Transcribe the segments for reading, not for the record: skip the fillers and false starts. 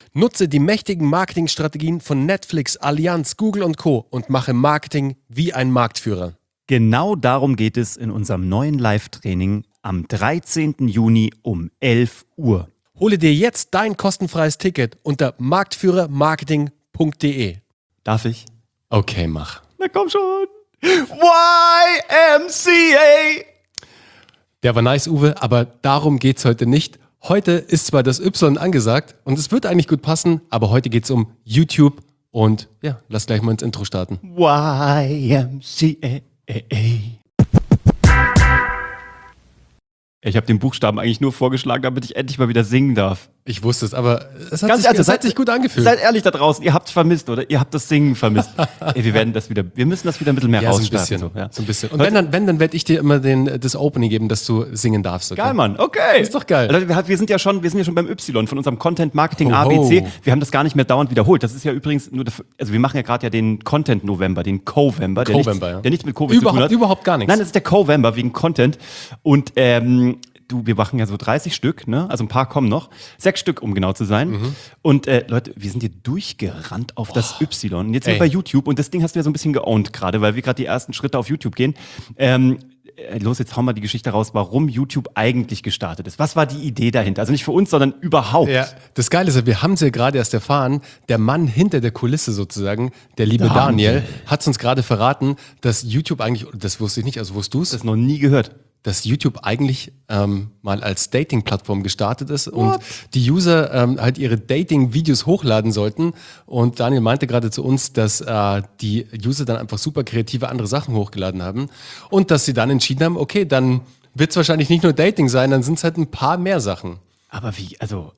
Nutze die mächtigen Marketingstrategien von Netflix, Allianz, Google und Co. und mache Marketing wie ein Marktführer. Genau darum geht es in unserem neuen Live-Training am 13. Juni um 11 Uhr. Hole dir jetzt dein kostenfreies Ticket unter marktführermarketing.de. Darf ich? Okay, mach. Na komm schon. YMCA. Der war nice, Uwe, aber darum geht's heute nicht. Heute ist zwar das Y angesagt und es wird eigentlich gut passen, aber heute geht's um YouTube und ja, lass gleich mal ins Intro starten. YMCA. Ich habe den Buchstaben eigentlich nur vorgeschlagen, damit ich endlich mal wieder singen darf. Ich wusste es, aber es hat, Ganz hat sich gut angefühlt. Seid ehrlich da draußen, ihr habt's vermisst, oder? Ihr habt das Singen vermisst. Ey, wir müssen das wieder ein bisschen mehr rausstarten. So ein bisschen. Und wenn, dann werde ich dir immer das Opening geben, dass du singen darfst. Okay? Geil, Mann, okay. Ist doch geil. Leute, wir sind ja schon beim Y von unserem Content Marketing ABC. Wir haben das gar nicht mehr dauernd wiederholt. Das ist ja übrigens nur, also wir machen ja gerade ja den Content November, den Covember, der nichts mit Covid zu tun hat. Überhaupt gar nichts. Nein, das ist der Covember wegen Content. Und wir machen ja so 30 Stück, ne? Also ein paar kommen noch. 6 Stück, um genau zu sein. Und Leute, wir sind hier durchgerannt auf das Y. Und jetzt sind wir bei YouTube. Und das Ding hast du ja so ein bisschen geowned gerade, weil wir gerade die ersten Schritte auf YouTube gehen. Jetzt hau mal die Geschichte raus, warum YouTube eigentlich gestartet ist. Was war die Idee dahinter? Also nicht für uns, sondern überhaupt. Ja, das Geile ist, wir haben es ja gerade erst erfahren, der Mann hinter der Kulisse sozusagen, der liebe Daniel, hat es uns gerade verraten, dass YouTube eigentlich, das wusste ich nicht, also wusstest du es? Das noch nie gehört. Dass YouTube eigentlich mal als Dating-Plattform gestartet ist und die User halt ihre Dating-Videos hochladen sollten. Und Daniel meinte gerade zu uns, dass die User dann einfach super kreative andere Sachen hochgeladen haben und dass sie dann entschieden haben, okay, dann wird es wahrscheinlich nicht nur Dating sein, dann sind es halt ein paar mehr Sachen. Aber wie?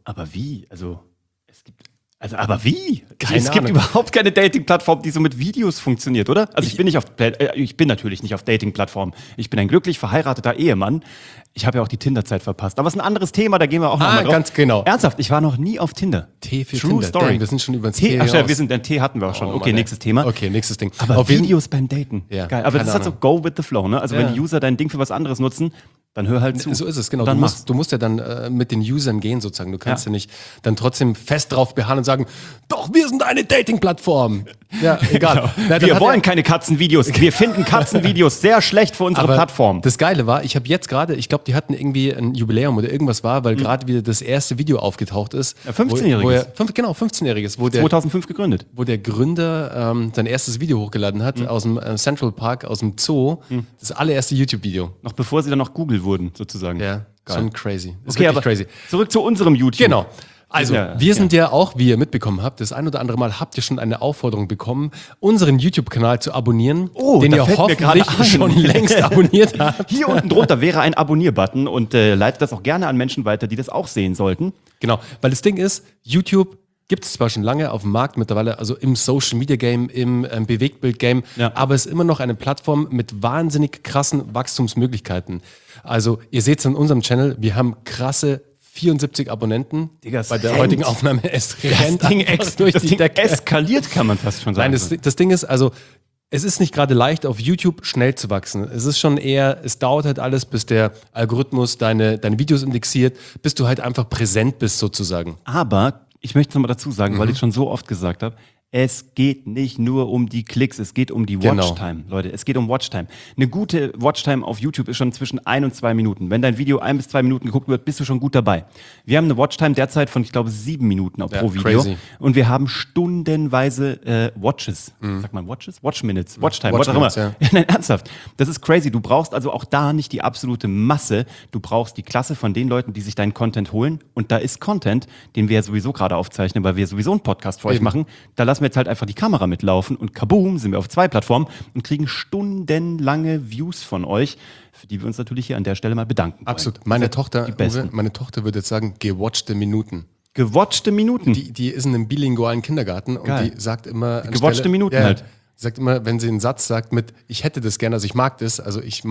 Keine es gibt Ahnung. überhaupt keine Dating-Plattform, die so mit Videos funktioniert, oder? Also ich bin natürlich nicht auf Dating-Plattformen. Ich bin ein glücklich verheirateter Ehemann. Ich habe ja auch die Tinder-Zeit verpasst. Aber es ist ein anderes Thema, da gehen wir auch noch mal drauf. Ganz genau. Ernsthaft, ich war noch nie auf Tinder. T für True Tinder. Story. Damn, wir sind schon über den T. Den T hatten wir auch schon. Oh, okay, Mann, nächstes Thema. Okay, nächstes Ding. Aber auf Videos beim Daten. Ja, geil. Aber das ist halt so go with the flow, ne? Also wenn die User dein Ding für was anderes nutzen, dann hör halt zu. So ist es, genau. Dann Du musst ja dann mit den Usern gehen sozusagen. Du kannst ja nicht dann trotzdem fest drauf beharren und sagen, doch, wir sind eine Dating-Plattform. Ja, egal. Genau. Wir wollen keine Katzenvideos. Wir finden Katzenvideos sehr schlecht für unsere Plattform. Das Geile war, ich habe jetzt gerade, ich glaube, die hatten irgendwie ein Jubiläum oder irgendwas war, weil gerade wieder das erste Video aufgetaucht ist. Ja, 15-Jähriges. 15-Jähriges. 2005 gegründet. Wo der Gründer sein erstes Video hochgeladen hat aus dem Central Park, aus dem Zoo. Das allererste YouTube-Video. Noch bevor sie dann noch Google wurden, sozusagen. Ja, geil. Schon crazy. Ist okay, aber crazy. Zurück zu unserem YouTube. Genau. Also, wir sind ja auch, wie ihr mitbekommen habt, das ein oder andere Mal habt ihr schon eine Aufforderung bekommen, unseren YouTube-Kanal zu abonnieren, den ihr hoffentlich schon längst abonniert habt. Hier unten drunter wäre ein Abonnier-Button und leitet das auch gerne an Menschen weiter, die das auch sehen sollten. Genau, weil das Ding ist, YouTube gibt es zwar schon lange auf dem Markt mittlerweile, also im Social-Media-Game, im Bewegtbild-Game, aber es ist immer noch eine Plattform mit wahnsinnig krassen Wachstumsmöglichkeiten. Also, ihr seht es in unserem Channel, wir haben krasse 74 Abonnenten. Digga, bei der heutigen Aufnahme. Es rennt durch die Decke. Eskaliert, kann man fast schon sagen. Nein, das Ding ist, also es ist nicht gerade leicht, auf YouTube schnell zu wachsen. Es ist schon eher, es dauert halt alles, bis der Algorithmus deine Videos indexiert, bis du halt einfach präsent bist sozusagen. Aber ich möchte es nochmal dazu sagen, weil ich es schon so oft gesagt habe, es geht nicht nur um die Klicks, es geht um die Watchtime, Leute. Es geht um Watchtime. Eine gute Watchtime auf YouTube ist schon zwischen 1 und 2 Minuten. Wenn dein Video 1 bis 2 Minuten geguckt wird, bist du schon gut dabei. Wir haben eine Watchtime derzeit von, ich glaube, 7 Minuten pro Video. Crazy. Und wir haben stundenweise Watches. Sagt man Watches? Watch-Minutes. Watchtime, was auch immer. Ja. Nein, ernsthaft. Das ist crazy. Du brauchst also auch da nicht die absolute Masse. Du brauchst die Klasse von den Leuten, die sich deinen Content holen. Und da ist Content, den wir ja sowieso gerade aufzeichnen, weil wir sowieso einen Podcast für euch machen. Da lassen wir jetzt halt einfach die Kamera mitlaufen und kaboom, sind wir auf 2 Plattformen und kriegen stundenlange Views von euch, für die wir uns natürlich hier an der Stelle mal bedanken wollen. Absolut. Meine Tochter würde jetzt sagen, gewatchte Minuten. Gewatchte Minuten? Die ist in einem bilingualen Kindergarten und die sagt immer... Gewatchte Minuten halt. Sagt immer, wenn sie einen Satz sagt mit, ich hätte das gerne, also ich mag das,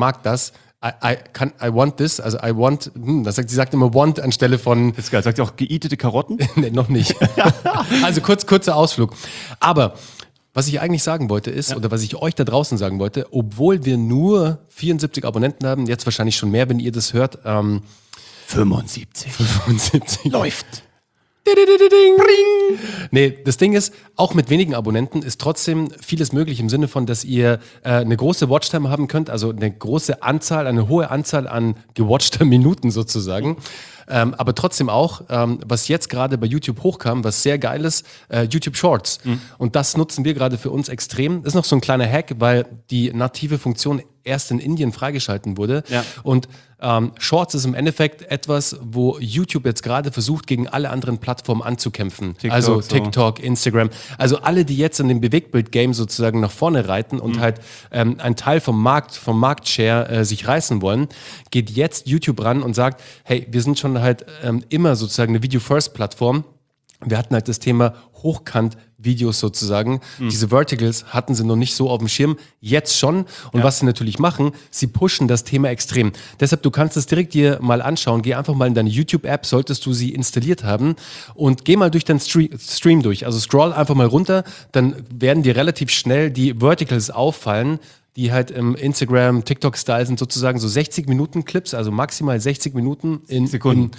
I want this, also I want, sie sagt immer want anstelle von... Das ist geil, sagt sie auch geeatete Karotten? Nee, noch nicht. Also kurzer Ausflug. Aber was ich eigentlich sagen wollte ist, oder was ich euch da draußen sagen wollte, obwohl wir nur 74 Abonnenten haben, jetzt wahrscheinlich schon mehr, wenn ihr das hört. 75. Läuft. Nee, das Ding ist, auch mit wenigen Abonnenten ist trotzdem vieles möglich im Sinne von, dass ihr eine große Watchtime haben könnt, also eine hohe Anzahl an gewatchter Minuten sozusagen. Aber trotzdem auch, was jetzt gerade bei YouTube hochkam, was sehr geil ist, YouTube Shorts. Und das nutzen wir gerade für uns extrem. Das ist noch so ein kleiner Hack, weil die native Funktion erst in Indien freigeschalten wurde. Ja. Und Shorts ist im Endeffekt etwas, wo YouTube jetzt gerade versucht, gegen alle anderen Plattformen anzukämpfen. TikTok, Instagram. Also alle, die jetzt in dem Bewegtbild-Game sozusagen nach vorne reiten und halt einen Teil vom Marktshare sich reißen wollen, geht jetzt YouTube ran und sagt, hey, wir sind schon halt immer sozusagen eine Video-First-Plattform. Wir hatten halt das Thema Hochkant-Videos sozusagen. Diese Verticals hatten sie noch nicht so auf dem Schirm, jetzt schon. Und was sie natürlich machen, sie pushen das Thema extrem. Deshalb, du kannst es direkt dir mal anschauen. Geh einfach mal in deine YouTube-App, solltest du sie installiert haben und geh mal durch deinen Stream durch. Also scroll einfach mal runter, dann werden dir relativ schnell die Verticals auffallen, die halt im Instagram, TikTok-Style sind, sozusagen so 60-Minuten-Clips, also maximal 60 Minuten in Sekunden.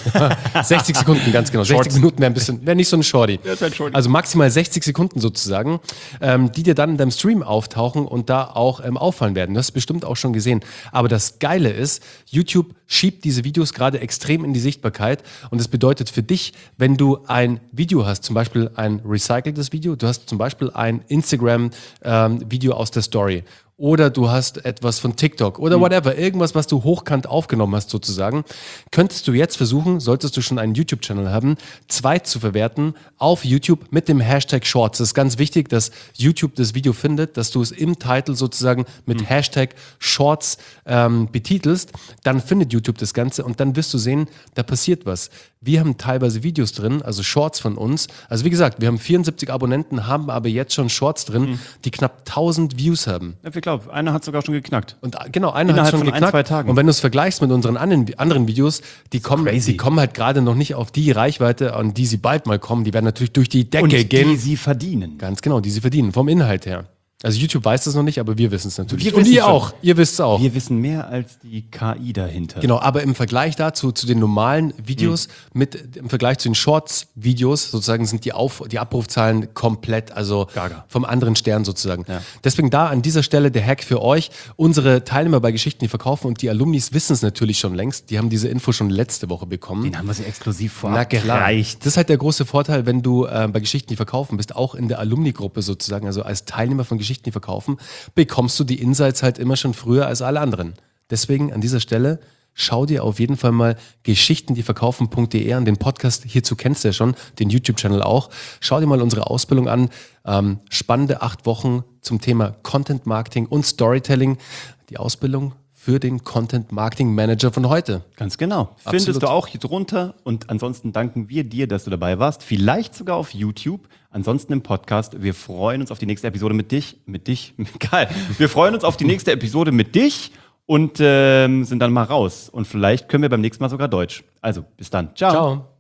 60 Sekunden, ganz genau. Shorts. 60 Minuten wäre nicht so ein Shorty. Also maximal 60 Sekunden sozusagen, die dir dann in deinem Stream auftauchen und da auch auffallen werden. Das hast du bestimmt auch schon gesehen. Aber das Geile ist, YouTube schiebt diese Videos gerade extrem in die Sichtbarkeit und das bedeutet für dich, wenn du ein Video hast, zum Beispiel ein recyceltes Video, du hast zum Beispiel ein Instagram-Video aus der Story oder du hast etwas von TikTok oder whatever, irgendwas, was du hochkant aufgenommen hast sozusagen, könntest du jetzt versuchen, solltest du schon einen YouTube-Channel haben, zweit zu verwerten auf YouTube mit dem Hashtag Shorts. Das ist ganz wichtig, dass YouTube das Video findet, dass du es im Titel sozusagen mit Hashtag Shorts betitelst, dann findet YouTube das Ganze und dann wirst du sehen, da passiert was. Wir haben teilweise Videos drin, also Shorts von uns. Also wie gesagt, wir haben 74 Abonnenten, haben aber jetzt schon Shorts drin, die knapp 1000 Views haben. Ja, ich glaube, einer hat sogar schon geknackt. Und genau, einer hat schon geknackt. 1-2 Tagen. Und wenn du es vergleichst mit unseren anderen Videos, die kommen halt gerade noch nicht auf die Reichweite, an die sie bald mal kommen. Die werden natürlich durch die Decke gehen. Und die sie verdienen. Ganz genau, die sie verdienen, vom Inhalt her. Also YouTube weiß das noch nicht, aber wir wissen es natürlich. Und ihr auch. Ihr wisst es auch. Wir wissen mehr als die KI dahinter. Genau, aber im Vergleich dazu, zu den normalen Videos, im Vergleich zu den Shorts-Videos, sozusagen sind die Abrufzahlen komplett, also vom anderen Stern sozusagen. Ja. Deswegen da an dieser Stelle der Hack für euch. Unsere Teilnehmer bei Geschichten, die verkaufen und die Alumnis wissen es natürlich schon längst. Die haben diese Info schon letzte Woche bekommen. Den haben wir sie exklusiv vorab gereicht. Das ist halt der große Vorteil, wenn du bei Geschichten, die verkaufen bist, auch in der Alumni-Gruppe sozusagen, also als Teilnehmer von Geschichten, die verkaufen, bekommst du die Insights halt immer schon früher als alle anderen. Deswegen an dieser Stelle, schau dir auf jeden Fall mal geschichtendieverkaufen.de an. Den Podcast hierzu kennst du ja schon, den YouTube-Channel auch. Schau dir mal unsere Ausbildung an. Spannende 8 Wochen zum Thema Content Marketing und Storytelling. Die Ausbildung für den Content Marketing Manager von heute. Ganz genau. Absolut. Findest du auch hier drunter. Und ansonsten danken wir dir, dass du dabei warst. Vielleicht sogar auf YouTube. Ansonsten im Podcast. Wir freuen uns auf die nächste Episode mit dich. Geil. Wir freuen uns auf die nächste Episode mit dich und sind dann mal raus. Und vielleicht können wir beim nächsten Mal sogar Deutsch. Also, bis dann. Ciao. Ciao.